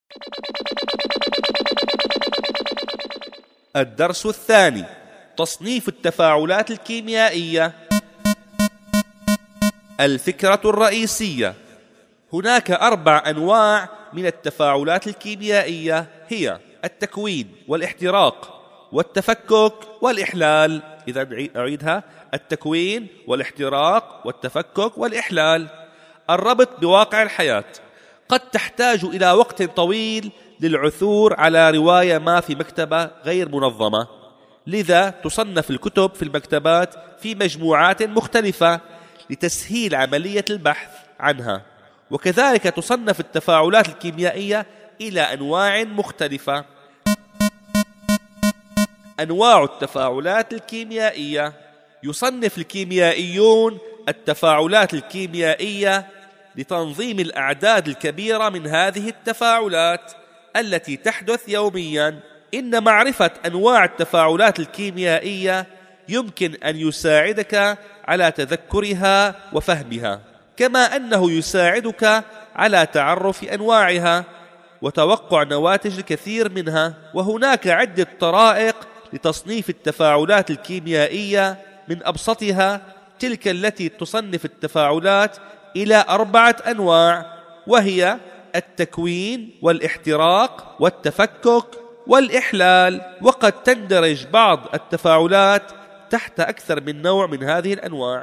الدرس الثاني: تصنيف التفاعلات الكيميائية. الفكرة الرئيسية: هناك 4 أنواع من التفاعلات الكيميائية، هي التكوين والاحتراق والتفكك والإحلال. إذن أعيدها: التكوين والاحتراق والتفكك والإحلال. الربط بواقع الحياة: قد تحتاج إلى وقت طويل للعثور على رواية ما في مكتبة غير منظمة، لذا تصنف الكتب في المكتبات في مجموعات مختلفة لتسهيل عملية البحث عنها. وكذلك تصنف التفاعلات الكيميائية إلى أنواع مختلفة. أنواع التفاعلات الكيميائية: يصنف الكيميائيون التفاعلات الكيميائية لتنظيم الأعداد الكبيرة من هذه التفاعلات التي تحدث يومياً. إن معرفة أنواع التفاعلات الكيميائية يمكن أن يساعدك على تذكرها وفهمها، كما أنه يساعدك على تعرف أنواعها وتوقع نواتج الكثير منها. وهناك عدة طرائق لتصنيف التفاعلات الكيميائية، من أبسطها تلك التي تصنف التفاعلات إلى 4 أنواع، وهي التكوين والاحتراق والتفكك والإحلال. وقد تندرج بعض التفاعلات تحت أكثر من نوع من هذه الأنواع.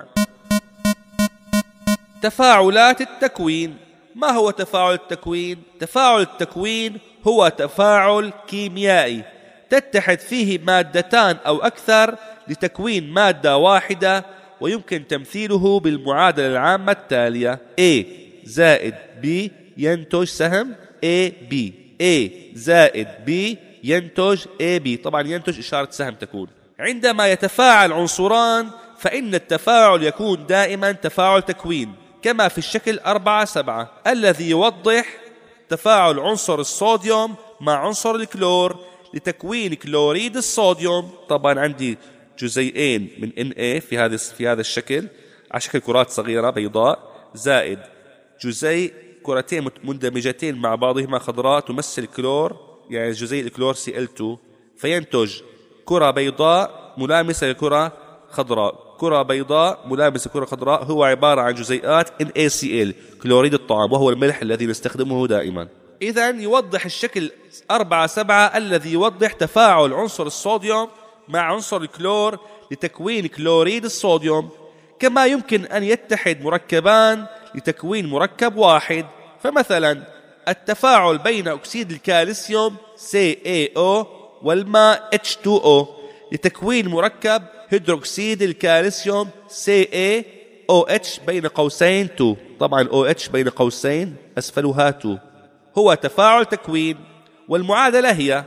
تفاعلات التكوين. ما هو تفاعل التكوين؟ تفاعل التكوين هو تفاعل كيميائي تتحد فيه مادتان أو أكثر لتكوين مادة واحدة، ويمكن تمثيله بالمعادلة العامة التالية: A زائد B ينتج سهم AB. A زائد B ينتج AB. طبعا ينتج إشارة سهم تكون. عندما يتفاعل عنصران فإن التفاعل يكون دائما تفاعل تكوين، كما في الشكل 4-7 الذي يوضح تفاعل عنصر الصوديوم مع عنصر الكلور لتكوين كلوريد الصوديوم. طبعا عندي جزيئين من Na في هذا الشكل على شكل كرات صغيرة بيضاء، زائد جزيء كرتين مندمجتين مع بعضهما خضراء تمثل الكلور، يعني جزيء الكلور Cl2، فينتج كرة بيضاء ملامسة لكرة خضراء. كرة بيضاء ملامسة لكرة خضراء هو عبارة عن جزيئات NaCl كلوريد الطعام، وهو الملح الذي نستخدمه دائما. إذن يوضح الشكل 4-7 الذي يوضح تفاعل عنصر الصوديوم مع عنصر الكلور لتكوين كلوريد الصوديوم. كما يمكن أن يتحد مركبان لتكوين مركب واحد، فمثلا التفاعل بين أكسيد الكالسيوم CaO والماء H2O لتكوين مركب هيدروكسيد الكالسيوم CaOH بين قوسين 2. طبعا OH بين قوسين أسفلها 2 هو تفاعل تكوين. والمعادلة هي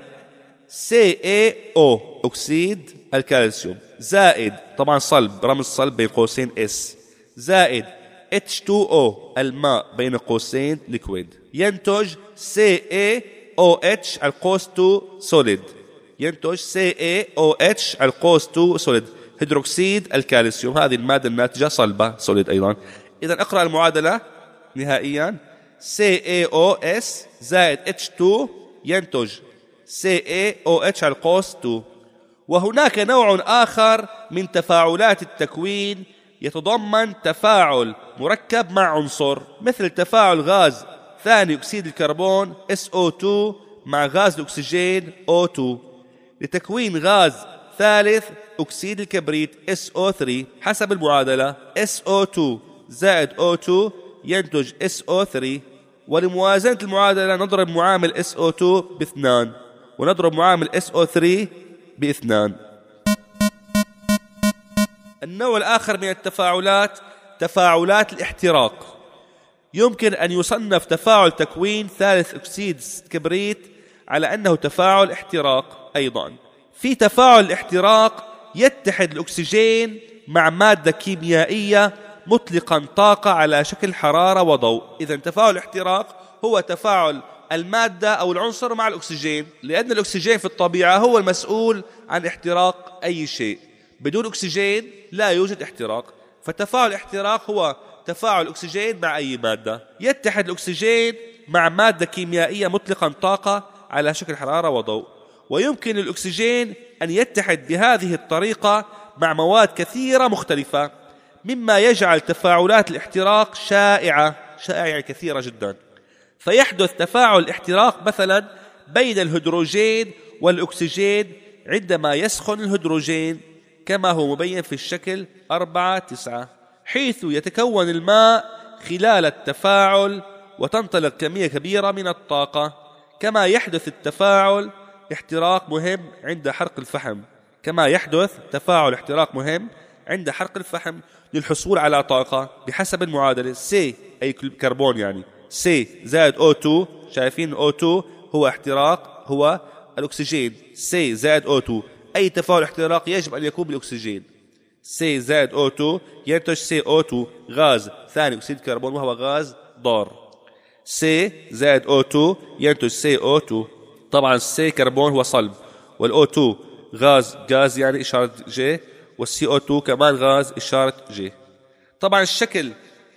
CaO أكسيد الكالسيوم زائد طبعا صلب رمز صلب بين قوسين S زائد H2O الماء بين قوسين ليكويد ينتج CaOH على قوس 2 سوليد. ينتج CaOH على قوس 2 سوليد هيدروكسيد الكالسيوم. هذه المادة الناتجة صلبة سوليد أيضا. إذن أقرأ المعادلة نهائيا: CaOS زائد H2 ينتج CaOH على قوس 2. وهناك نوع آخر من تفاعلات التكوين يتضمن تفاعل مركب مع عنصر، مثل تفاعل غاز ثاني أكسيد الكربون SO2 مع غاز الأكسجين O2 لتكوين غاز ثالث أكسيد الكبريت SO3 حسب المعادلة SO2 زائد O2 ينتج SO3. ولموازنة المعادلة نضرب معامل SO2 ب2 ونضرب معامل SO3 ب2. النوع الآخر من التفاعلات تفاعلات الاحتراق. يمكن أن يصنف تفاعل تكوين ثالث أكسيد كبريت على أنه تفاعل احتراق أيضا. في تفاعل الاحتراق يتحد الأكسجين مع مادة كيميائية مطلقا طاقة على شكل حرارة وضوء. إذن تفاعل الاحتراق هو تفاعل المادة أو العنصر مع الأكسجين، لأن الأكسجين في الطبيعة هو المسؤول عن احتراق أي شيء. بدون أكسجين لا يوجد احتراق. فتفاعل الاحتراق هو تفاعل الأكسجين مع أي مادة. يتحد الأكسجين مع مادة كيميائية مطلقا طاقة على شكل حرارة وضوء، ويمكن للأكسجين أن يتحد بهذه الطريقة مع مواد كثيرة مختلفة، مما يجعل تفاعلات الاحتراق شائعة يعني كثيرة جدا. فيحدث تفاعل الاحتراق مثلا بين الهيدروجين والأكسجين عندما يسخن الهيدروجين كما هو مبين في الشكل 4-9، حيث يتكون الماء خلال التفاعل وتنطلق كمية كبيرة من الطاقة. كما يحدث التفاعل احتراق مهم عند حرق الفحم، عند حرق الفحم للحصول على طاقة بحسب المعادلة C، أي كربون يعني C زائد O2. شايفين O2 هو احتراق، هو الأكسجين. C زائد O2، أي تفاعل احتراق يجب أن يكون بالأكسجين. C زائد O2 ينتج CO2 غاز ثاني أكسيد الكربون وهو غاز ضار. C زائد O2 ينتج CO2. طبعا C كربون هو صلب، والO2 غاز يعني إشارة J، والCO2 كمان غاز إشارة J. طبعا الشكل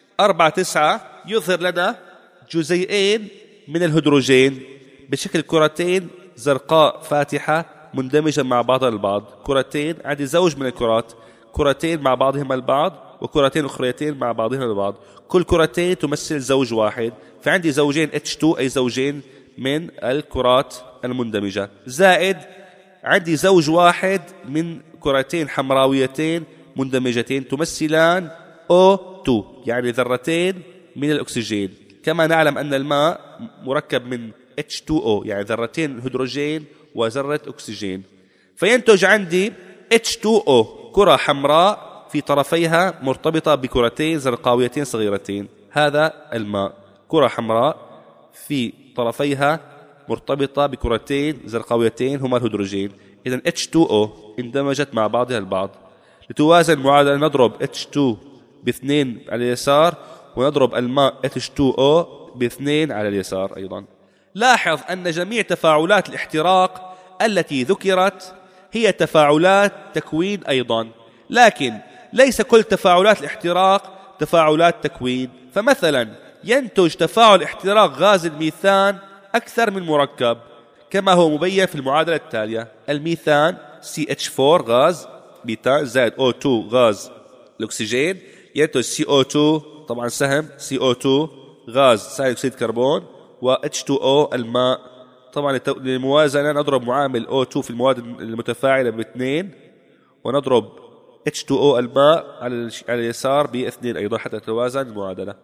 4-9 يظهر لنا جزيئين من الهيدروجين بشكل كرتين زرقاء فاتحة مندمجة مع بعضها البعض. كرتين، عندي زوج من الكرات، كرتين مع بعضهما البعض وكرتين أخريتين مع بعضهما البعض، كل كرتين تمثل زوج واحد، فعندي زوجين H2 أي زوجين من الكرات المندمجة، زائد عندي زوج واحد من كرتين حمراويتين مندمجتين تمثلان O2 يعني ذرتين من الأكسجين. كما نعلم أن الماء مركب من H2O يعني ذرتين هيدروجين وذرة أكسجين، فينتج عندي H2O كرة حمراء في طرفيها مرتبطة بكرتين زرقاويتين صغيرتين. هذا الماء، كرة حمراء في طرفيها مرتبطة بكرتين زرقاويتين هما الهيدروجين. إذن H2O اندمجت مع بعضها البعض. لتوازن المعادلة نضرب H2 ب2 على اليسار ونضرب الماء H2O ب2 على اليسار أيضا. لاحظ أن جميع تفاعلات الاحتراق التي ذكرت هي تفاعلات تكوين أيضا، لكن ليس كل تفاعلات الاحتراق تفاعلات تكوين. فمثلا ينتج تفاعل احتراق غاز الميثان أكثر من مركب كما هو مبين في المعادلة التالية. الميثان CH4 غاز ميثان زائد O2 غاز الأكسجين ينتج CO2 طبعا سهم CO2 غاز ثاني أكسيد الكربون و H2O الماء. طبعا للموازنة نضرب معامل O2 في المواد المتفاعلة ب2 ونضرب H2O الماء على اليسار ب2 أيضا حتى تتوازن المعادلة.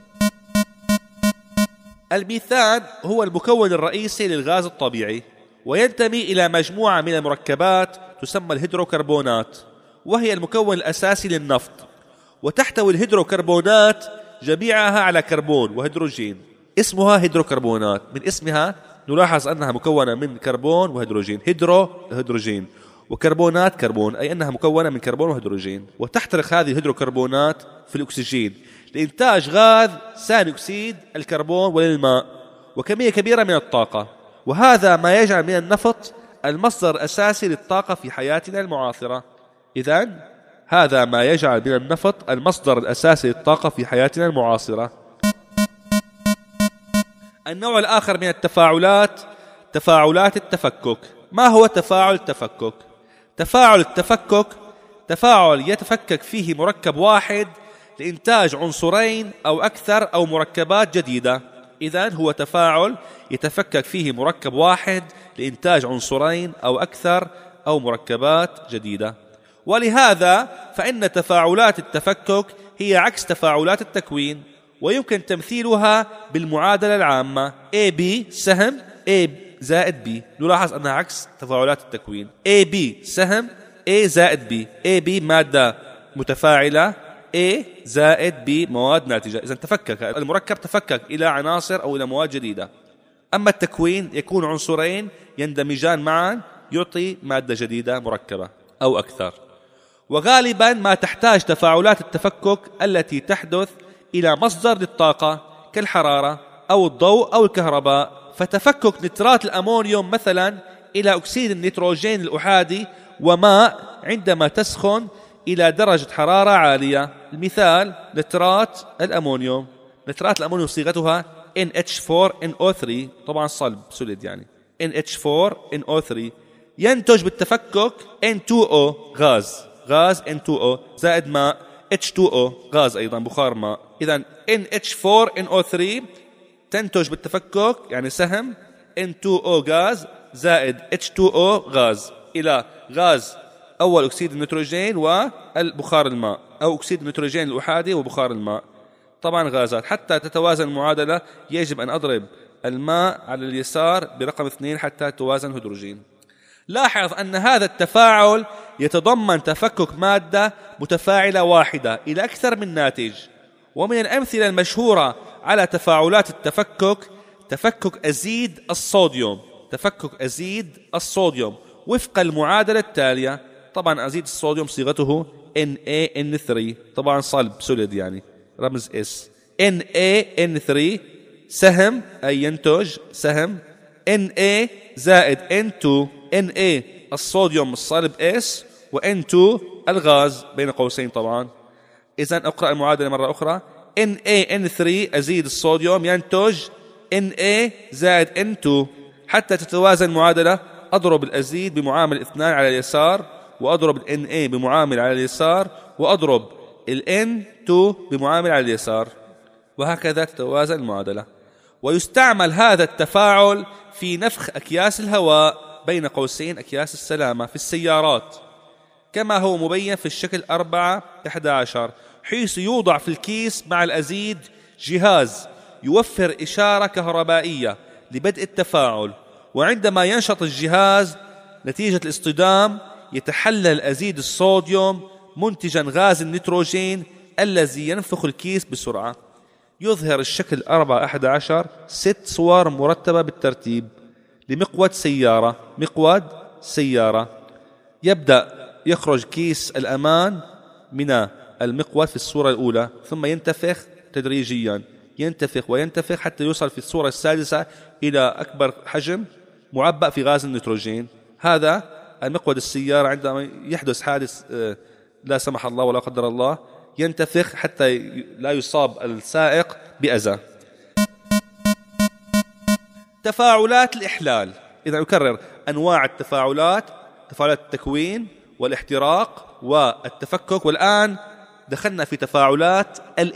الميثان هو المكون الرئيسي للغاز الطبيعي، وينتمي إلى مجموعة من المركبات تسمى الهيدروكربونات، وهي المكون الأساسي للنفط. وتحتوي الهيدروكربونات جميعها على كربون وهيدروجين، اسمها هيدروكربونات. من اسمها نلاحظ أنها مكونة من كربون وهيدروجين، هيدروجين وكربونات كربون، أي أنها مكونة من كربون وهيدروجين. وتحترق هذه الهيدروكربونات في الأكسجين لإنتاج غاز ثاني أكسيد الكربون وللماء وكمية كبيرة من الطاقة. وهذا ما يجعل من النفط المصدر الأساسي للطاقة في حياتنا المعاصرة. إذن هذا ما يجعل من النفط المصدر الأساسي للطاقة في حياتنا المعاصرة. النوع الآخر من التفاعلات تفاعلات التفكك. ما هو تفاعل التفكك؟ تفاعل التفكك تفاعل يتفكك فيه مركب واحد لإنتاج عنصرين أو أكثر أو مركبات جديدة. إذن هو تفاعل يتفكك فيه مركب واحد لإنتاج عنصرين أو أكثر أو مركبات جديدة. ولهذا فإن تفاعلات التفكك هي عكس تفاعلات التكوين، ويمكن تمثيلها بالمعادلة العامة AB سهم A زائد B. نلاحظ أنها عكس تفاعلات التكوين. AB سهم A زائد B. AB مادة متفاعلة، A زائد B مواد ناتجة. إذن تفكك المركب تفكك إلى عناصر أو إلى مواد جديدة. أما التكوين يكون عنصرين يندمجان معا يعطي مادة جديدة مركبة أو أكثر. وغالبا ما تحتاج تفاعلات التفكك التي تحدث إلى مصدر للطاقة كالحرارة أو الضوء أو الكهرباء. فتفكك نترات الأمونيوم مثلا إلى أكسيد النيتروجين الأحادي وماء عندما تسخن إلى درجة حرارة عالية المثال نترات الأمونيوم. نترات الأمونيوم صيغتها NH4NO3، طبعا صلب سوليد يعني NH4NO3، ينتج بالتفكك N2O غاز N2O زائد ماء H2O غاز أيضا بخار ماء. إذن NH4NO3 تنتج بالتفكك يعني سهم N2O غاز زائد H2O غاز إلى غاز أول أكسيد النيتروجين والبخار الماء، أو أكسيد النيتروجين الأحادي وبخار الماء، طبعا غازات. حتى تتوازن المعادلة يجب أن أضرب الماء على اليسار برقم 2 حتى توازن الهيدروجين. لاحظ أن هذا التفاعل يتضمن تفكك مادة متفاعلة واحدة إلى أكثر من ناتج. ومن الأمثلة المشهورة على تفاعلات التفكك تفكك أزيد الصوديوم وفق المعادلة التالية. طبعا أزيد الصوديوم صيغته NaN3، طبعا صلب سوليد يعني رمز S. NaN3 سهم أي ينتج سهم Na زائد N2، Na الصوديوم الصلب S وN2 الغاز بين قوسين طبعا. إذن أقرأ المعادلة مرة أخرى، NaN3 أزيد الصوديوم ينتج Na زائد N2. حتى تتوازن المعادلة أضرب الأزيد بمعامل 2 على اليسار، وأضرب ال Na بمعامل على اليسار، وأضرب ال N2 بمعامل على اليسار، وهكذا تتوازن المعادلة. ويستعمل هذا التفاعل في نفخ أكياس الهواء بين قوسين أكياس السلامة في السيارات، كما هو مبين في الشكل 4-11، حيث يوضع في الكيس مع الأزيد جهاز يوفر إشارة كهربائية لبدء التفاعل، وعندما ينشط الجهاز نتيجة الاصطدام يتحلل أزيد الصوديوم منتجا غاز النيتروجين الذي ينفخ الكيس بسرعة. يظهر الشكل 4-11 6 صور مرتبة بالترتيب لمقود سيارة. يبدأ يخرج كيس الأمان من المقود في الصورة الأولى، ثم ينتفخ تدريجيا، ينتفخ حتى يوصل في الصورة السادسة إلى أكبر حجم معبأ في غاز النيتروجين. هذا المقود السيارة عندما يحدث حادث لا سمح الله ولا قدر الله ينتفخ حتى لا يصاب السائق بأذى. تفاعلات الإحلال. إذا أكرر أنواع التفاعلات: تفاعلات التكوين والاحتراق والتفكك، والآن دخلنا في تفاعلات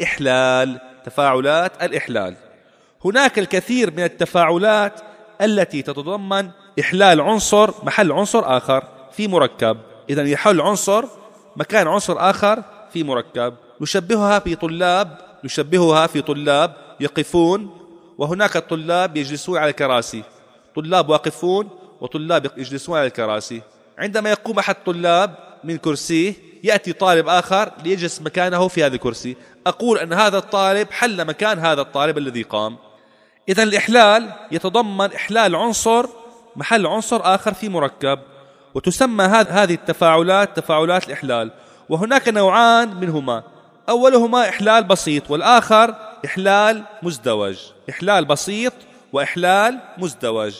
الإحلال. هناك الكثير من التفاعلات التي تتضمن إحلال عنصر محل عنصر آخر في مركب. إذن يحل عنصر مكان عنصر آخر في مركب. نشبهها في طلاب يقفون، وهناك الطلاب يجلسون على الكراسي، طلاب واقفون وطلاب يجلسون على الكراسي. عندما يقوم أحد الطلاب من كرسيه يأتي طالب آخر ليجلس مكانه في هذا الكرسي، أقول أن هذا الطالب حل مكان هذا الطالب الذي قام. إذن الإحلال يتضمن إحلال عنصر محل عنصر آخر في مركب، وتسمى هذه التفاعلات تفاعلات الإحلال. وهناك نوعان منهما، أولهما إحلال بسيط والآخر إحلال مزدوج. إحلال بسيط وإحلال مزدوج.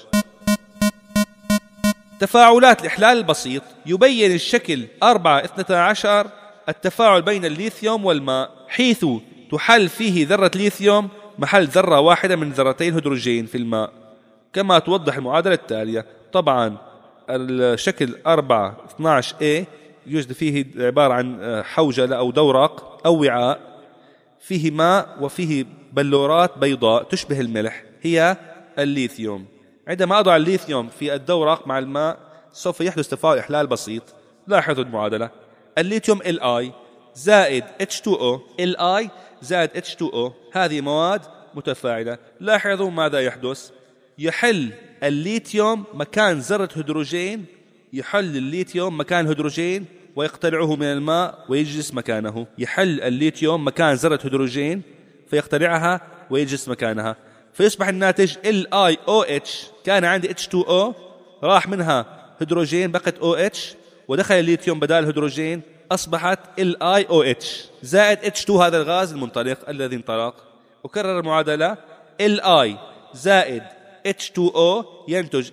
تفاعلات الإحلال البسيط يبين الشكل 4-12 التفاعل بين الليثيوم والماء، حيث تحل فيه ذرة ليثيوم محل ذرة واحدة من ذرتين هيدروجين في الماء، كما توضح المعادلة التالية. طبعا الشكل 4-12A يوجد فيه عبارة عن حوجلة أو دورق أو وعاء فيه ماء وفيه بلورات بيضاء تشبه الملح، هي الليثيوم. عندما أضع الليثيوم في الدورق مع الماء سوف يحدث تفاعل إحلال بسيط. لاحظوا المعادلة: الليثيوم Li زائد H2O، Li زائد H2O، هذه مواد متفاعلة. لاحظوا ماذا يحدث: يحل الليثيوم مكان ذرة هيدروجين، يحل الليثيوم مكان هيدروجين ويقتلعه من الماء ويجلس مكانه. يحل الليثيوم مكان ذرة هيدروجين فيقتلعها ويجلس مكانها، فيصبح الناتج LiOH. كان عندي H2O راح منها هيدروجين بقت OH، ودخل الليثيوم بدال الهيدروجين أصبحت LiOH زائد H2، هذا الغاز المنطلق الذي انطلق. أكرر المعادلة: Li زائد H2O ينتج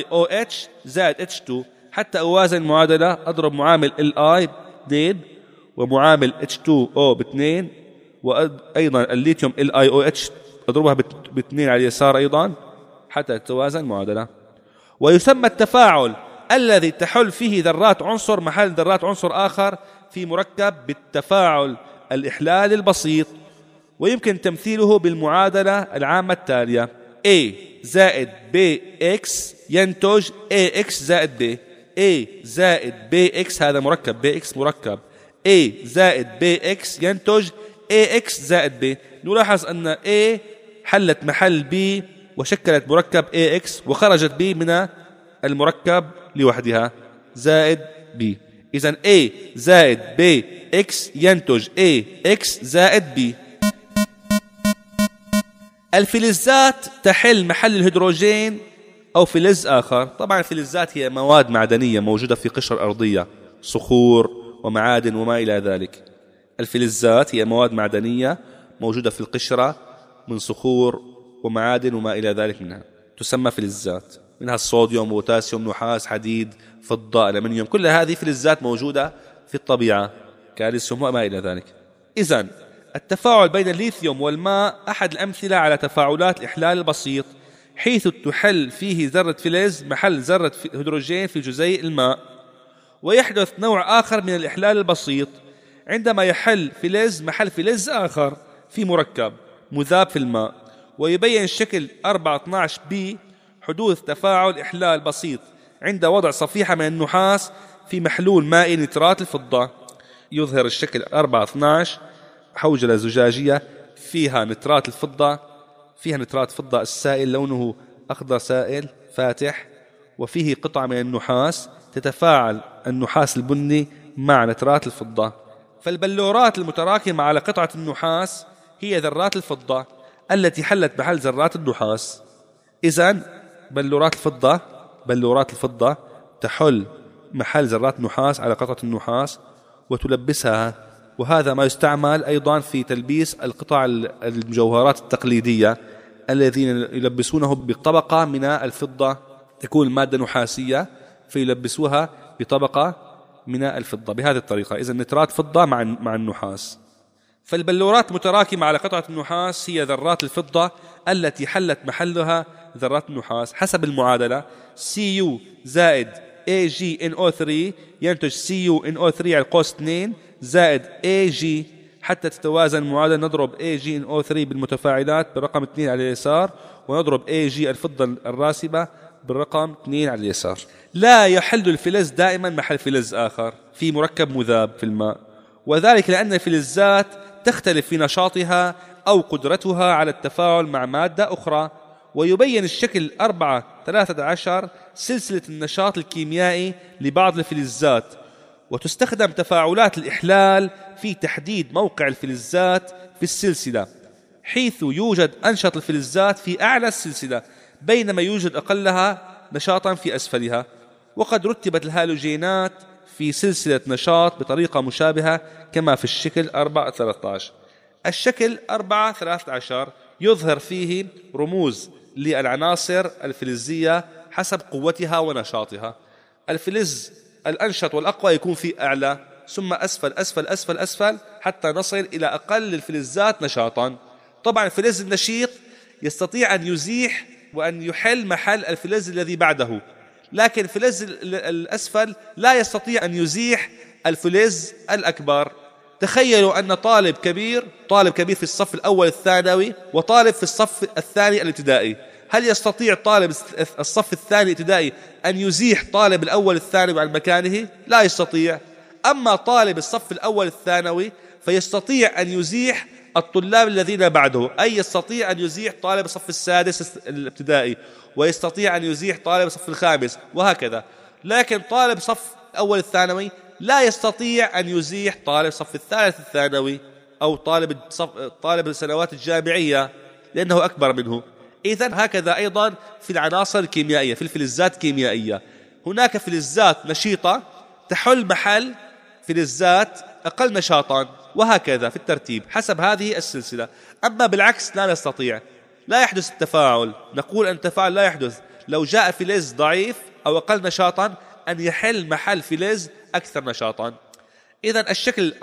LiOH زائد H2. حتى أوازن المعادلة أضرب معامل Li ضد ومعامل H2O ب2، وأيضا الليثيوم LiOH أضربها ب2 على اليسار أيضا حتى تتوازن المعادلة. ويسمى التفاعل الذي تحل فيه ذرات عنصر محل ذرات عنصر آخر في مركب بالتفاعل الإحلال البسيط، ويمكن تمثيله بالمعادلة العامة التالية: A زائد BX ينتج AX زائد B. A زائد BX هذا مركب BX مركب A زائد BX ينتج AX زائد B. نلاحظ أن A حلت محل B وشكلت مركب AX، وخرجت B من المركب لوحدها زائد B. إذن A زائد BX ينتج AX زائد B. الفلزات تحل محل الهيدروجين أو فلز آخر. طبعا الفلزات هي مواد معدنية موجودة في قشرة الأرضية، صخور ومعادن وما إلى ذلك. الفلزات هي مواد معدنية موجودة في القشرة من صخور ومعادن وما إلى ذلك منها، تسمى فلزات. منها الصوديوم، بوتاسيوم، نحاس، حديد، فضة، ألمنيوم، كل هذه فلزات موجودة في الطبيعة، كالسيوم وما إلى ذلك. إذن التفاعل بين الليثيوم والماء أحد الأمثلة على تفاعلات الإحلال البسيط، حيث تحل فيه ذرة فلز محل ذرة هيدروجين في جزيء الماء. ويحدث نوع آخر من الإحلال البسيط عندما يحل فلز محل فلز آخر في مركب مذاب في الماء. ويبين الشكل 4.12b حدوث تفاعل إحلال بسيط عند وضع صفيحة من النحاس في محلول مائي نترات الفضة. يظهر الشكل 4.12 حوجلة زجاجية فيها نترات الفضة، فيها نترات فضة السائل لونه أخضر سائل فاتح، وفيه قطعة من النحاس تتفاعل النحاس البني مع نترات الفضة. فالبلورات المتراكمة على قطعة النحاس هي ذرات الفضة التي حلت محل ذرات النحاس. إذن بلورات الفضة تحل محل ذرات نحاس على قطعة النحاس وتلبسها، وهذا ما يستعمل أيضا في تلبيس القطع المجوهرات التقليدية الذين يلبسونه بطبقة من الفضة، تكون المادة نحاسية فيلبسوها بطبقة من الفضة بهذه الطريقة. إذن نترات فضة مع النحاس. فالبلورات متراكمة على قطعة النحاس هي ذرات الفضة التي حلت محلها ذرات النحاس حسب المعادلة Cu زائد AgNO3 ينتج CuNO3 على القوس 2 زائد Ag حتى تتوازن المعادلة. نضرب AgNO3 بالمتفاعلات بالرقم 2 على اليسار، ونضرب Ag الفضة الراسبة بالرقم 2 على اليسار. لا يحل الفلز دائما محل فلز آخر في مركب مذاب في الماء، وذلك لأن الفلزات تختلف في نشاطها أو قدرتها على التفاعل مع مادة أخرى. ويبين الشكل 4.13 سلسلة النشاط الكيميائي لبعض الفلزات، وتستخدم تفاعلات الإحلال في تحديد موقع الفلزات في السلسلة، حيث يوجد أنشط الفلزات في أعلى السلسلة بينما يوجد أقلها نشاطا في أسفلها. وقد رتبت الهالوجينات في سلسلة نشاط بطريقة مشابهة كما في الشكل 4.13. الشكل 4.13 يظهر فيه رموز للعناصر الفلزية حسب قوتها ونشاطها. الفلز الأنشط والأقوى يكون في أعلى، ثم أسفل أسفل أسفل أسفل حتى نصل إلى أقل الفلزات نشاطا. طبعا الفلز النشيط يستطيع أن يزيح وأن يحل محل الفلز الذي بعده، لكن الفلز الأسفل لا يستطيع أن يزيح الفلز الأكبر. تخيلوا أن طالب كبير في الصف الأول الثانوي وطالب في الصف الثاني الابتدائي، هل يستطيع طالب الصف الثاني الابتدائي أن يزيح طالب الأول الثانوي عن مكانه؟ لا يستطيع. أما طالب الصف الأول الثانوي فيستطيع أن يزيح الطلاب الذين بعده، أي يستطيع أن يزيح طالب الصف السادس الابتدائي، ويستطيع أن يزيح طالب الصف الخامس، وهكذا. لكن طالب صف أول الثانوي لا يستطيع أن يزيح طالب الصف الثالث الثانوي أو طالب السنوات الجامعية لأنه أكبر منه. إذن هكذا أيضا في العناصر الكيميائية، في الفلزات الكيميائية هناك فلزات نشيطة تحل محل فلزات أقل نشاطا، وهكذا في الترتيب حسب هذه السلسلة. أما بالعكس لا نستطيع، لا يحدث التفاعل. نقول أن التفاعل لا يحدث لو جاء فلز ضعيف أو أقل نشاطا أن يحل محل فلز أكثر نشاطا. إذن الشكل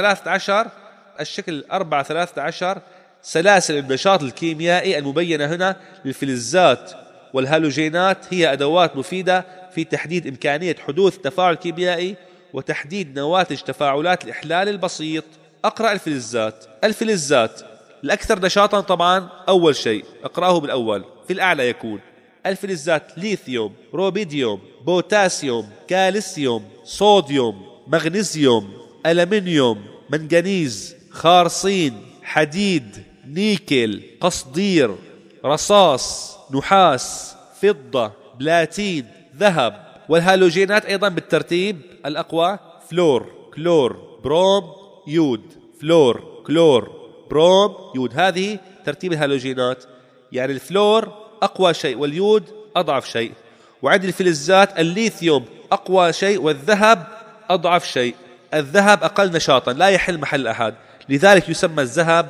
4-13 سلاسل النشاط الكيميائي المبينة هنا للفلزات والهالوجينات هي أدوات مفيدة في تحديد إمكانية حدوث تفاعل كيميائي وتحديد نواتج تفاعلات الإحلال البسيط. أقرأ الفلزات الأكثر نشاطا طبعا أول شيء أقرأه بالأول في الأعلى يكون الفلزات ليثيوم، روبيديوم، بوتاسيوم، كالسيوم، صوديوم، مغنيسيوم، ألمنيوم، منغنيز، خارصين، حديد، نيكل، قصدير، رصاص، نحاس، فضة، بلاتين، ذهب. والهالوجينات أيضا بالترتيب الأقوى فلور، كلور، بروم، يود، فلور، كلور، بروم، يود. هذه ترتيب الهالوجينات، يعني الفلور أقوى شيء واليود أضعف شيء. وعند الفلزات الليثيوم أقوى شيء والذهب أضعف شيء. الذهب أقل نشاطا لا يحل محل أحد، لذلك يسمى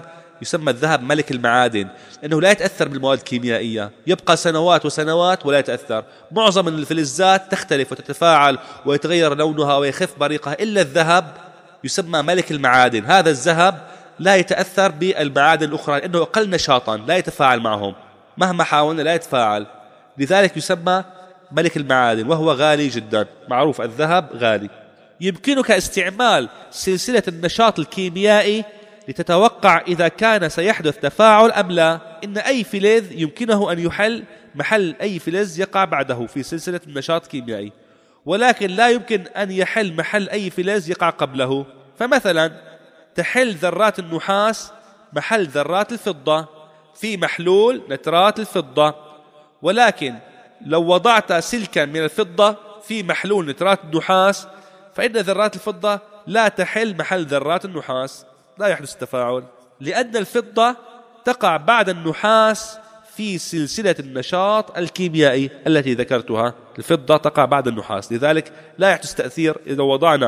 الذهب ملك المعادن، لأنه لا يتأثر بالمواد الكيميائية، يبقى سنوات وسنوات ولا يتأثر. معظم الفلزات تختلف وتتفاعل ويتغير لونها ويخف بريقها، إلا الذهب يسمى ملك المعادن. هذا الذهب لا يتأثر بالمعادن الأخرى لأنه أقل نشاطا لا يتفاعل معهم، مهما حاولنا لا يتفاعل، لذلك يسمى ملك المعادن وهو غالي جدا. معروف الذهب غالي. يمكنك استعمال سلسلة النشاط الكيميائي لتتوقع إذا كان سيحدث تفاعل أم لا. إن أي فلز يمكنه أن يحل محل أي فلز يقع بعده في سلسلة النشاط الكيميائي، ولكن لا يمكن أن يحل محل أي فلز يقع قبله. فمثلا تحل ذرات النحاس محل ذرات الفضة في محلول نترات الفضة، ولكن لو وضعت سلكا من الفضة في محلول نترات النحاس فإن ذرات الفضة لا تحل محل ذرات النحاس، لا يحدث تفاعل، لأن الفضة تقع بعد النحاس في سلسلة النشاط الكيميائي التي ذكرتها. الفضة تقع بعد النحاس، لذلك لا يحدث تأثير. إذا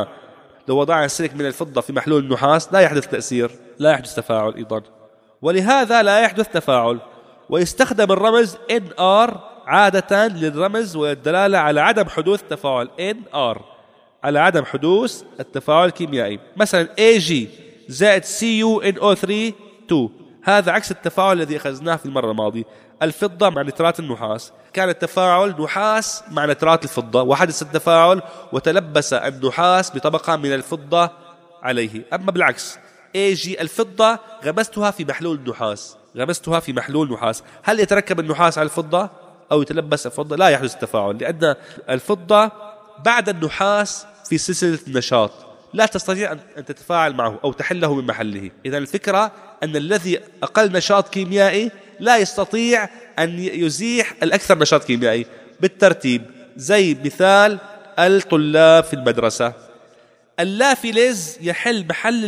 لو وضعنا سلك من الفضة في محلول النحاس لا يحدث تأثير، لا يحدث تفاعل أيضا، ولهذا لا يحدث تفاعل. ويستخدم الرمز NR عادة للرمز والدلالة على عدم حدوث تفاعل. NR على عدم حدوث التفاعل الكيميائي. مثلا AG زائد CuNO3 2، هذا عكس التفاعل الذي أخذناه في المرة الماضية. الفضة مع نترات النحاس، كان التفاعل نحاس مع نترات الفضة وحدث التفاعل وتلبس النحاس بطبقة من الفضة عليه. أما بالعكس AG الفضة غمستها في محلول نحاس، هل يتركب النحاس على الفضة أو يتلبس الفضة؟ لا يحدث التفاعل، لأن الفضة بعد النحاس في سلسلة النشاط لا تستطيع أن تتفاعل معه أو تحله من محله. إذن الفكرة أن الذي أقل نشاط كيميائي لا يستطيع أن يزيح الأكثر نشاط كيميائي بالترتيب، زي مثال الطلاب في المدرسة. اللافلز يحل محل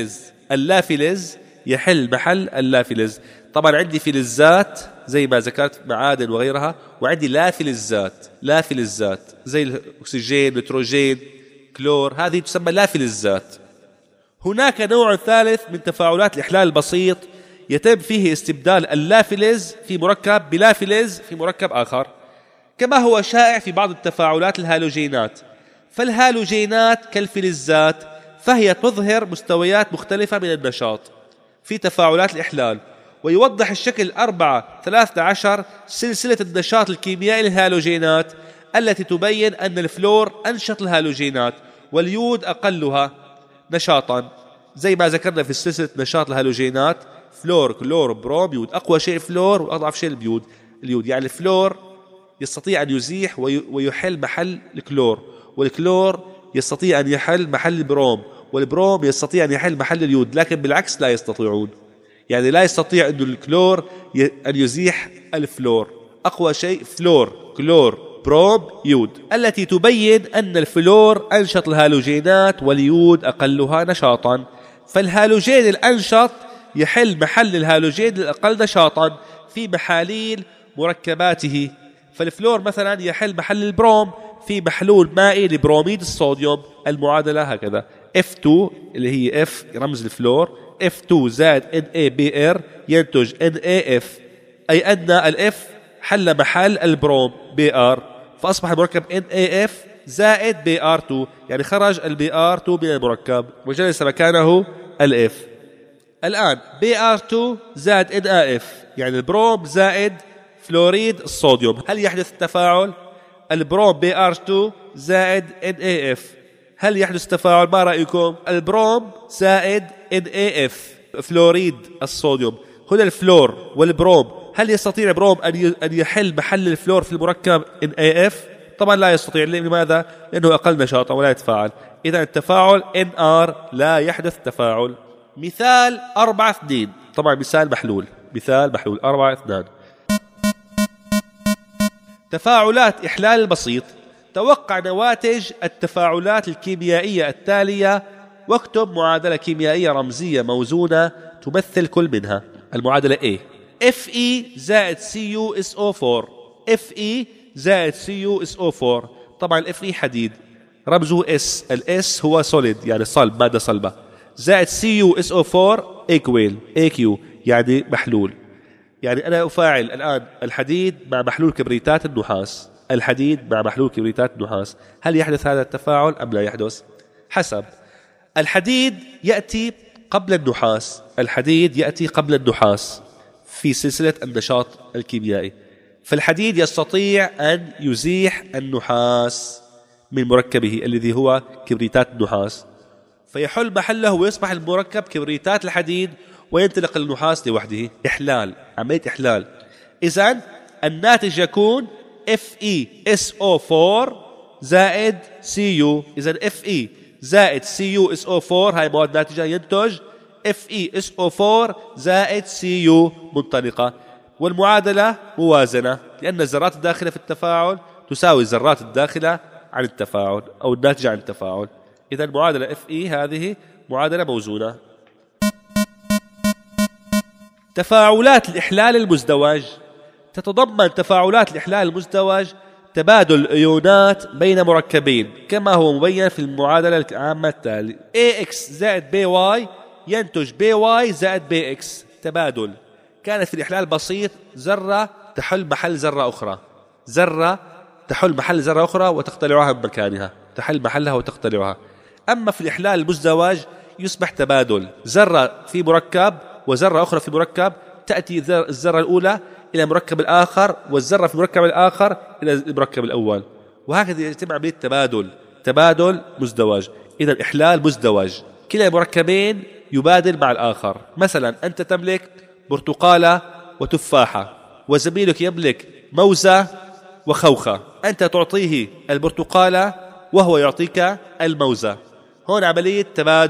اللافلز. طبعا عندي فلزات زي ما ذكرت معادن وغيرها، وعندي لا فلزات زي الأكسجين، نيتروجين، كلور، هذه تسمى لا فلزات. هناك نوع ثالث من تفاعلات الإحلال البسيط يتم فيه استبدال اللافلز في مركب بلا فلز في مركب آخر، كما هو شائع في بعض التفاعلات الهالوجينات. فالهالوجينات كالفلزات فهي تظهر مستويات مختلفة من النشاط في تفاعلات الإحلال. ويوضح الشكل 4-13 سلسلة النشاط الكيميائي للهالوجينات التي تبين أن الفلور أنشط الهالوجينات واليود أقلها نشاطا، زي ما ذكرنا في سلسلة نشاط الهالوجينات: فلور، كلور، بروم، يود. أقوى شيء فلور وأضعف شيء اليود. يعني الفلور يستطيع أن يزيح ويحل محل الكلور، والكلور يستطيع أن يحل محل البروم، والبروم يستطيع أن يحل محل اليود، لكن بالعكس لا يستطيعون. يعني لا يستطيع أن الكلور أن يزيح الفلور. أقوى شيء فلور، كلور، بروم، يود، التي تبين أن الفلور أنشط الهالوجينات واليود أقلها نشاطا. فالهالوجين الأنشط يحل محل الهالوجين الأقل نشاطا في محاليل مركباته. فالفلور مثلا يحل محل البروم في محلول مائي لبروميد الصوديوم. المعادلة هكذا: F2 اللي هي F رمز الفلور، F2 زائد NaBr ينتج NaF، أي أن الF حل محل البروم Br، فأصبح المركب NaF زائد Br2، يعني خرج Br2 من المركب وجلس مكانه F. الآن Br2 زائد NaF، يعني البروم زائد فلوريد الصوديوم، هل يحدث التفاعل؟ البروم Br2 زائد NaF، هل يحدث تفاعل؟ ما رأيكم؟ البروم زائد NaF فلوريد الصوديوم، هنا الفلور والبروم، هل يستطيع البروم أن يحل محل الفلور في المركب NaF؟ طبعا لا يستطيع. لماذا؟ لأنه أقل نشاطا ولا يتفاعل. إذا التفاعل NR لا يحدث تفاعل. مثال 4-2، طبعا مثال محلول 4-2. تفاعلات إحلال البسيط. توقع نواتج التفاعلات الكيميائية التالية واكتب معادلة كيميائية رمزية موزونة تمثل كل منها. المعادلة A: Fe زائد CuSO4، Fe زائد CuSO4. طبعا Fe حديد رمزه S، الS هو solid يعني صلب، مادة صلبة، زائد CuSO4 AQ يعني محلول. يعني أنا أفاعل الآن الحديد مع محلول كبريتات النحاس، الحديد مع محلول كبريتات النحاس، هل يحدث هذا التفاعل أم لا يحدث؟ حسب. الحديد يأتي قبل النحاس، الحديد يأتي قبل النحاس في سلسلة النشاط الكيميائي، فالحديد يستطيع أن يزيح النحاس من مركبه الذي هو كبريتات النحاس، فيحل محله ويصبح المركب كبريتات الحديد وينطلق النحاس لوحده. إحلال، عملية إحلال. إذن الناتج يكون FeSO4 زائد Cu. إذن Fe زائد CuSO4 هاي مواد ناتجة، ينتج FeSO4 زائد Cu منطلقة، والمعادلة موازنة لأن الذرات الداخلة في التفاعل تساوي الذرات الداخلة عن التفاعل أو الناتجة عن التفاعل. إذن معادلة Fe هذه معادلة موزونة. تفاعلات الإحلال المزدوج. تتضمن تفاعلات الإحلال المزدوج تبادل الأيونات بين مركبين كما هو مبين في المعادلة العامة التالي: AX زائد BY ينتج BY زائد BX. تبادل. كانت في الإحلال البسيط ذرة تحل محل ذرة أخرى، ذرة تحل محل ذرة أخرى وتقتلعها من مكانها، تحل محلها وتقتلعها. أما في الإحلال المزدوج يصبح تبادل، ذرة في مركب وذرة أخرى في مركب، تأتي الذرة الأولى إلى المركب الآخر والذرة في المركب الآخر إلى المركب الأول، وهكذا يتم عملية تبادل مزدوج. إذا إحلال مزدوج كلا المركبين يبادل مع الآخر. مثلا أنت تملك برتقالة وتفاحة وزميلك يملك موزة وخوخة، أنت تعطيه البرتقالة وهو يعطيك الموزة. هون عملية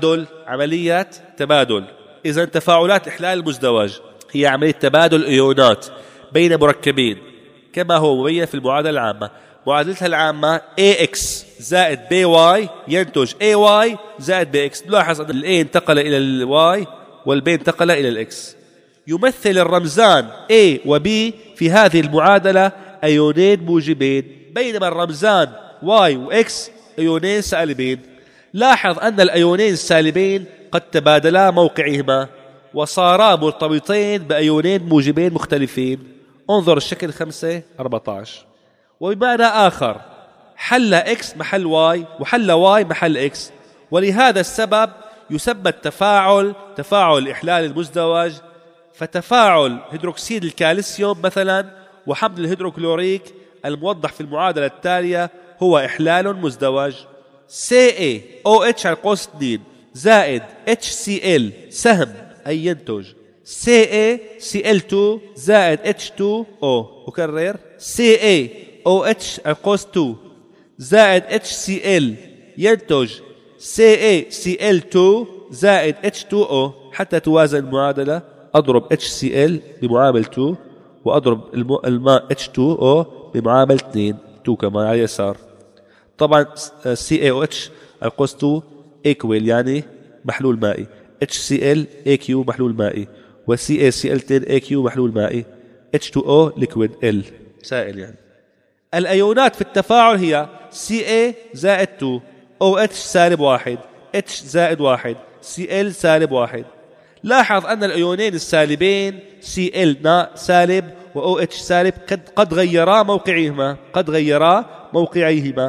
تبادل. إذا تفاعلات إحلال المزدوج هي عملية تبادل أيونات بين مركبين كما هو مبين في المعادلة العامة. معادلتها العامة AX زائد BY ينتج AY زائد BX. نلاحظ أن الA انتقل إلى الY والB انتقل إلى الX. يمثل الرمزان A و B في هذه المعادلة أيونين موجبين، بينما الرمزان Y و X أيونين سالبين. لاحظ أن الأيونين السالبين قد تبادلا موقعهما وصارا مرتبطين بأيونين موجبين مختلفين. انظر الشكل 5-14. وبمعنى آخر حل X محل Y وحل Y محل X، ولهذا السبب يسمى التفاعل تفاعل الإحلال المزدوج. فتفاعل هيدروكسيد الكالسيوم مثلا وحمض الهيدروكلوريك الموضح في المعادلة التالية هو إحلال مزدوج. CaOH على قوس 2 زائد HCl سهم أي ينتج CaCl2 زائد H2O. أكرر CaOH على قوس 2 زائد HCl ينتج CaCl2 زائد H2O. حتى توازن المعادلة أضرب HCl بمعامل 2 وأضرب الماء H2O بمعامل 2 كمان على اليسار. طبعا CaOH على قوس 2 equal يعني محلول مائي، HCl AQ محلول مائي، و CaCl2 AQ محلول مائي، H2O liquid L سائل يعني. الأيونات في التفاعل هي Ca زائد 2 OH سالب 1 H زائد 1 Cl سالب 1. لاحظ أن الأيونين السالبين Cl سالب و OH سالب قد غيرا موقعيهما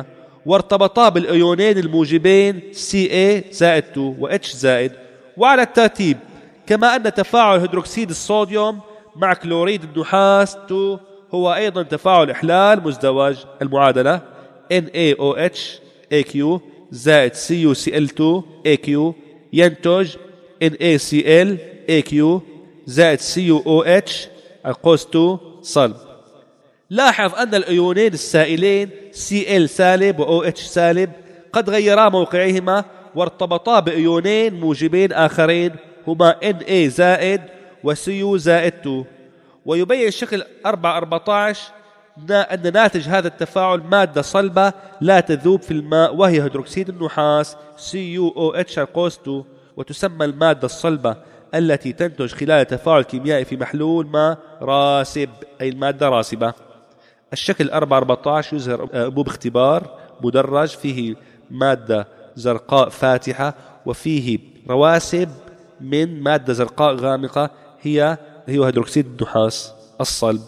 وارتبطا بالأيونين الموجبين Ca زائد 2 و H زائد، وعلى الترتيب كما أن تفاعل هيدروكسيد الصوديوم مع كلوريد النحاس 2 هو أيضا تفاعل إحلال مزدوج. المعادلة NaOH AQ زائد CuCl2 AQ ينتج NaCl AQ زائد CuOH القوس 2 صلب. لاحظ أن الأيونين السائلين Cl سالب و OH سالب قد غيرا موقعهما وارتبطا بأيونين موجبين آخرين هما Na زائد و Cu زائد 2. ويبين شكل 4-14 أن ناتج هذا التفاعل مادة صلبة لا تذوب في الماء وهي هيدروكسيد النحاس CuOH القوس 2، وتسمى المادة الصلبة التي تنتج خلال تفاعل كيميائي في محلول ماء راسب، أي المادة راسبة. الشكل 4-14 يظهر أنبوب اختبار مدرج فيه مادة زرقاء فاتحة وفيه رواسب من مادة زرقاء غامقة هي هيدروكسيد النحاس الصلب.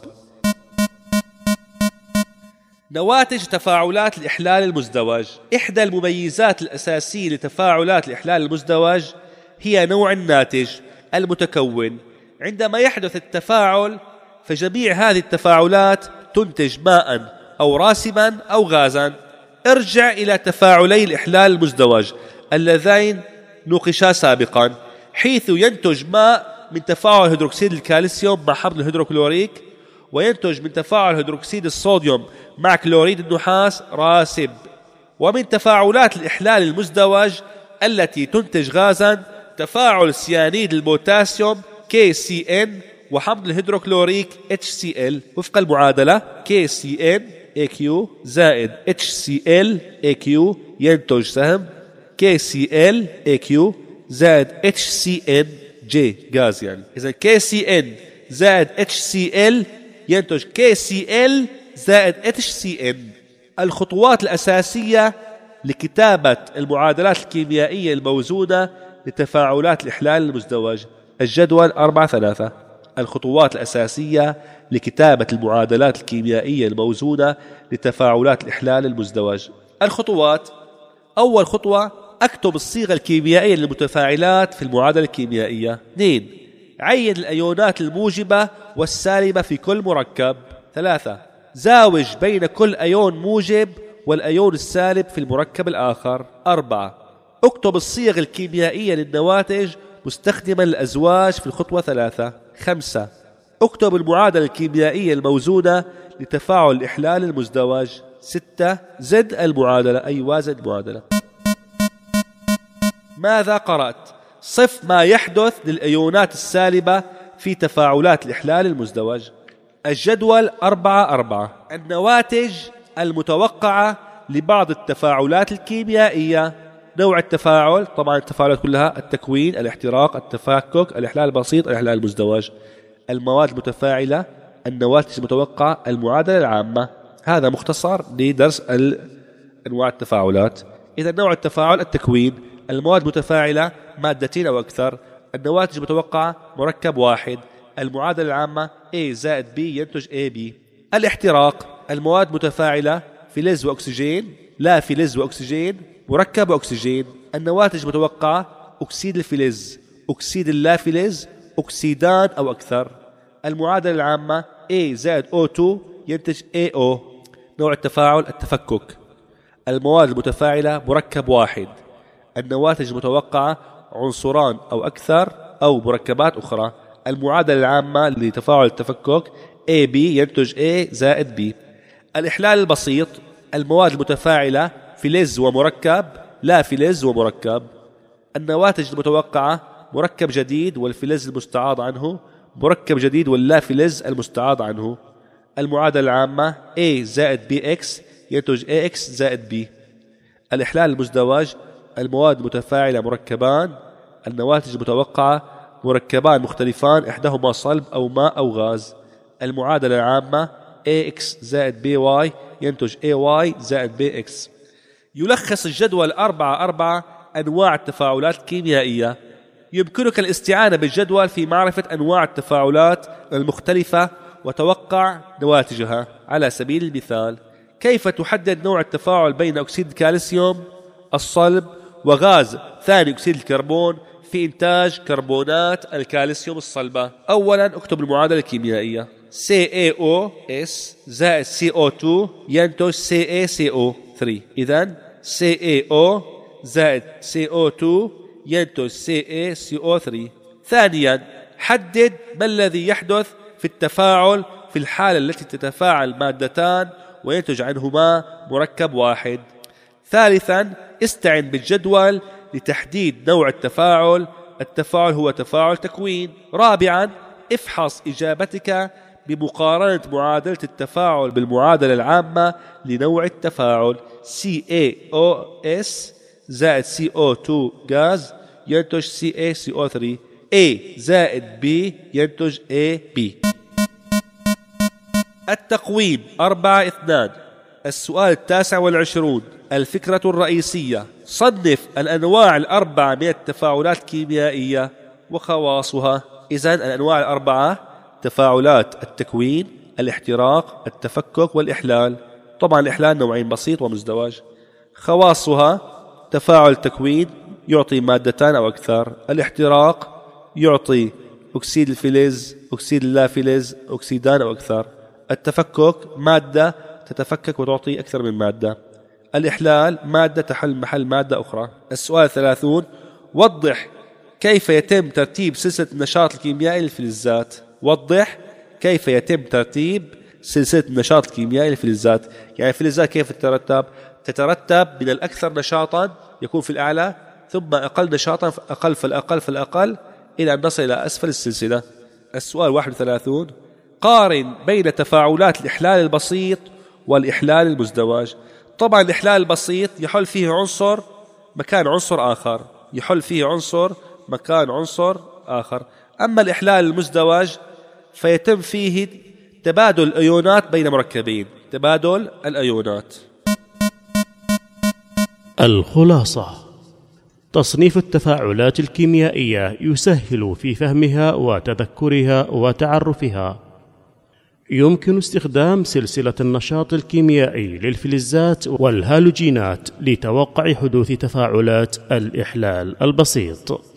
نواتج تفاعلات الإحلال المزدوج. إحدى المميزات الأساسية لتفاعلات الإحلال المزدوج هي نوع الناتج المتكون. عندما يحدث التفاعل فجميع هذه التفاعلات تنتج ماء أو راسبا أو غازا. ارجع إلى تفاعلي الإحلال المزدوج اللذين نوقشا سابقا، حيث ينتج ماء من تفاعل هيدروكسيد الكالسيوم مع حمض الهيدروكلوريك، وينتج من تفاعل هيدروكسيد الصوديوم مع كلوريد النحاس راسب. ومن تفاعلات الإحلال المزدوج التي تنتج غازا تفاعل سيانيد البوتاسيوم KCN وحمض الهيدروكلوريك HCl وفق المعادلة KCN AQ زائد HCl AQ ينتج سهم KCl AQ زائد HCN J غاز يعني. إذا KCN زائد HCl ينتج KCl زائد HCN. الخطوات الأساسية لكتابة المعادلات الكيميائية الموزونة لتفاعلات الإحلال المزدوج. الجدول 4-3. الخطوات الأساسية لكتابة المعادلات الكيميائية الموزونة لتفاعلات الإحلال المزدوج. الخطوات: أول خطوة أكتب الصيغة الكيميائية للمتفاعلات في المعادلة الكيميائية. 2. عين الأيونات الموجبة والسالبة في كل مركب. 3. زاوج بين كل أيون موجب والأيون السالب في المركب الآخر. 4. اكتب الصيغ الكيميائية للنواتج مستخدما الأزواج في الخطوة 3. 5. اكتب المعادلة الكيميائية الموزونة لتفاعل الإحلال المزدوج. 6. زد المعادلة أي وازن المعادلة. ماذا قرأت؟ صف ما يحدث للأيونات السالبة في تفاعلات الإحلال المزدوج. الجدول 4-4. النواتج المتوقعة لبعض التفاعلات الكيميائية. نوع التفاعل، طبعا التفاعلات كلها: التكوين، الاحتراق، التفكك، الإحلال البسيط، الإحلال المزدوج. المواد المتفاعلة، النواتج المتوقعة، المعادلة العامة. هذا مختصر لدرس أنواع التفاعلات. إذا نوع التفاعل التكوين، المواد المتفاعلة مادتين أو أكثر، النواتج المتوقعة مركب واحد، المعادلة العامة A زائد B ينتج AB. الاحتراق، المواد متفاعلة فلز وأكسجين، لا فلز وأكسجين، مركب وأكسجين. النواتج متوقعة أكسيد الفلز، أكسيد اللافلز، أكسيدان أو أكثر. المعادلة العامة A زائد O2 ينتج AO. نوع التفاعل التفكك، المواد المتفاعلة مركب واحد، النواتج المتوقعة عنصران أو أكثر أو مركبات أخرى. المعادلة العامة لتفاعل التفكك AB ينتج A زائد B. الإحلال البسيط، المواد المتفاعلة فلز ومركب، لا فلز ومركب. النواتج المتوقعة مركب جديد والفلز المستعاض عنه، مركب جديد واللا فلز المستعاض عنه. المعادلة العامة A زائد BX ينتج AX زائد B. الإحلال المزدوج، المواد المتفاعلة مركبان، النواتج المتوقعة مركبان مختلفان إحداهما صلب أو ماء أو غاز. المعادلة العامة AX زائد BY ينتج AY زائد BX. يلخص الجدول 4-4 أنواع التفاعلات الكيميائية. يمكنك الاستعانة بالجدول في معرفة أنواع التفاعلات المختلفة وتوقع نواتجها. على سبيل المثال: كيف تحدد نوع التفاعل بين أكسيد الكالسيوم الصلب وغاز ثاني أكسيد الكربون في إنتاج كربونات الكالسيوم الصلبة؟ أولا اكتب المعادلة الكيميائية: CaOS زائد CO2 ينتج CaCO3. إذن CaO زائد CO2 ينتج CaCO3. ثانيا حدد ما الذي يحدث في التفاعل في الحالة التي تتفاعل مادتان وينتج عنهما مركب واحد. ثالثا استعن بالجدول لتحديد نوع التفاعل. التفاعل هو تفاعل تكوين. رابعا افحص إجابتك بمقارنة معادلة التفاعل بالمعادلة العامة لنوع التفاعل: CaOS زائد CO2 غاز ينتج CaCO3. A زائد B ينتج AB. التقويم 4.2. السؤال 29. الفكرة الرئيسية: صنف الأنواع الأربعة من التفاعلات الكيميائية وخواصها. إذن الأنواع الأربعة: تفاعلات التكوين، الاحتراق، التفكك والإحلال. طبعا الإحلال نوعين: بسيط ومزدوج. خواصها: تفاعل التكوين يعطي مادتان أو أكثر. الاحتراق يعطي أكسيد الفلز، أكسيد اللافلز، أكسيدان أو أكثر. التفكك مادة تتفكك وتعطي أكثر من مادة. الإحلال مادة تحل محل مادة أخرى. السؤال 30. وضح كيف يتم ترتيب سلسلة النشاط الكيميائي للفلزات. وضح كيف يتم ترتيب سلسلة النشاط الكيميائي للفلزات. يعني الفلزات كيف تترتب من الأكثر نشاطا يكون في الأعلى، ثم أقل نشاطا أقل فالأقل فالأقل، إلى أن نصل إلى أسفل السلسلة. السؤال 31. قارن بين تفاعلات الإحلال البسيط والإحلال المزدوج. طبعا الإحلال البسيط يحل فيه عنصر مكان عنصر آخر، يحل فيه عنصر مكان عنصر آخر. أما الإحلال المزدوج فيتم فيه تبادل الأيونات بين مركبين، تبادل الأيونات. الخلاصة: تصنيف التفاعلات الكيميائية يسهل في فهمها وتذكرها وتعرفها. يمكن استخدام سلسلة النشاط الكيميائي للفلزات والهالوجينات لتوقع حدوث تفاعلات الإحلال البسيط.